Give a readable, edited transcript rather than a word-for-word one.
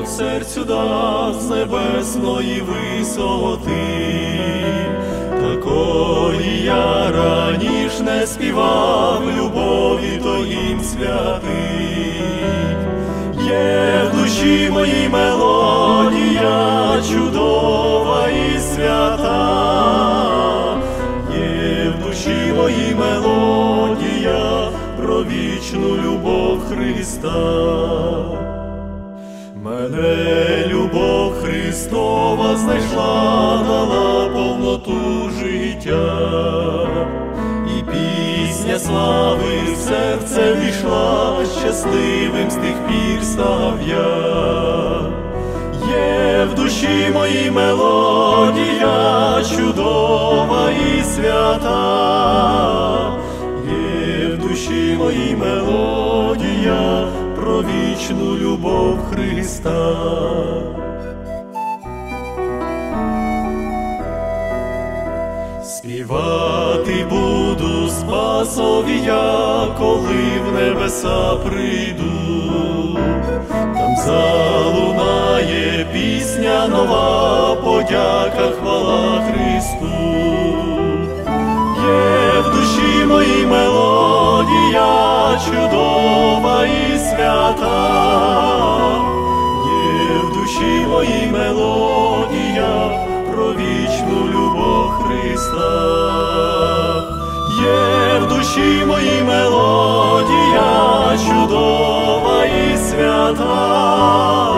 серцю дасть з небесної висоти. Такої я раніш не співав, любові Твоїм святий. Є в душі моїй мелодія чудова і свята, є в душі моїй мелодія про вічну любов Христа. Мене любов Христова знайшла, дала повноту життя, і пісня слави в серце війшла, щасливим з тих пір став я. Є в душі моїй мелодія чудова і свята, є в душі моїй мелодія про вічну любов Христа. Співати буду Спасові я, коли в небеса прийду. Там залунає пісня нова, подяка, хвала Христу. Є в душі моїй мелодія чудова і свята, є в душі моїй мелодія про вічну любов Христа. Є в душі моїй мелодія чудова і свята,